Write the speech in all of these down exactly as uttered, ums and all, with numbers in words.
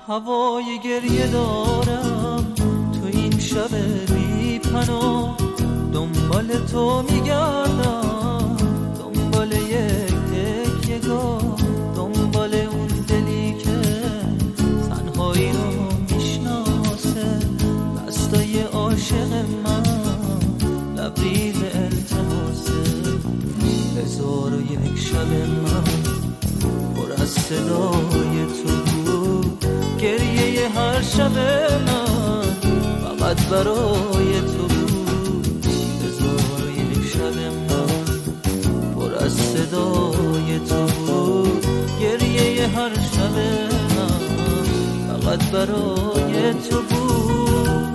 هوای گریه دارم تو این شب بی پناه، دنبال تو میگردم، دنبال یک تکیه‌گاه، دنبال اون دلی که تنهایی رو میشناسه، دستای عاشق من لبریز التماسه. هزار و یک شب من پر از صدای تو بود، گریه هر شب من فقط برای تو بود. هزار و یک شب من پر از صدای تو بود، گریه هر شب من فقط برای تو بود.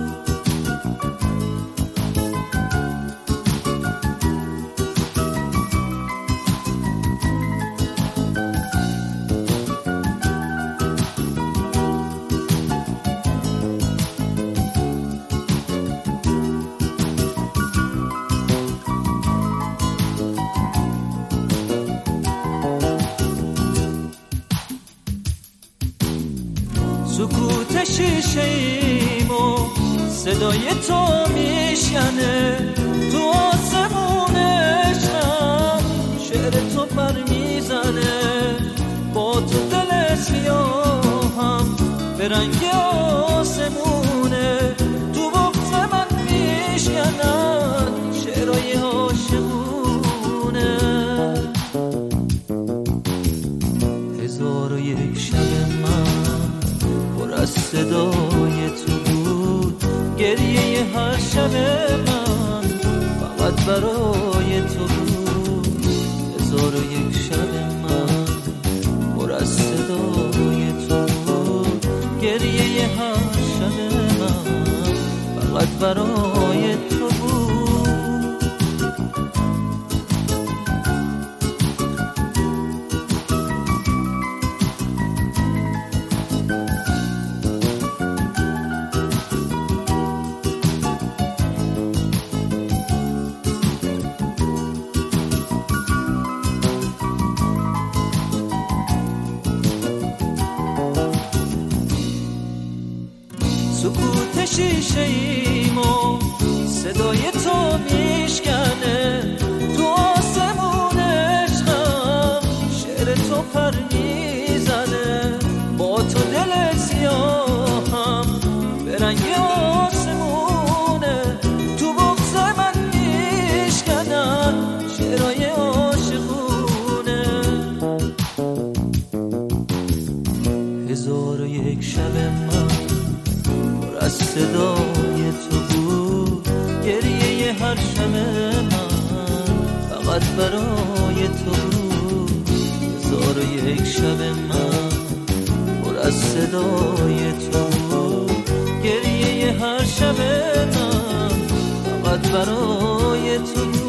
سکوت شیشه ایم و صدای تو میشنه، تو آسمون عشقم شعر تو پر میزنه، با تو دل سیاهم به رنگ آسمونه، تو بغض من میشکنن شعرهای عاشقونه. هزار و یک شب من پر از صدای تو بود، گریه هر شب من فقط برای تو بود. هزار و یک شب من پر از صدای تو بود، گریه هر شب من فقط برای تو بود. سکوت شیشه ایم و صدای تو میشکنه، تو آسمون عشقم شعر تو پر میزنه، با تو دل سیاهم به رنگ آسمونه، تو بغض من میشکنن شعرهای عاشقونه. هزار و یک شب من از صدای تو بود، گریه هر شب من فقط برای تو بود. هزار و یک شب من پر از صدای تو بود، گریه هر شب من فقط برای تو بود.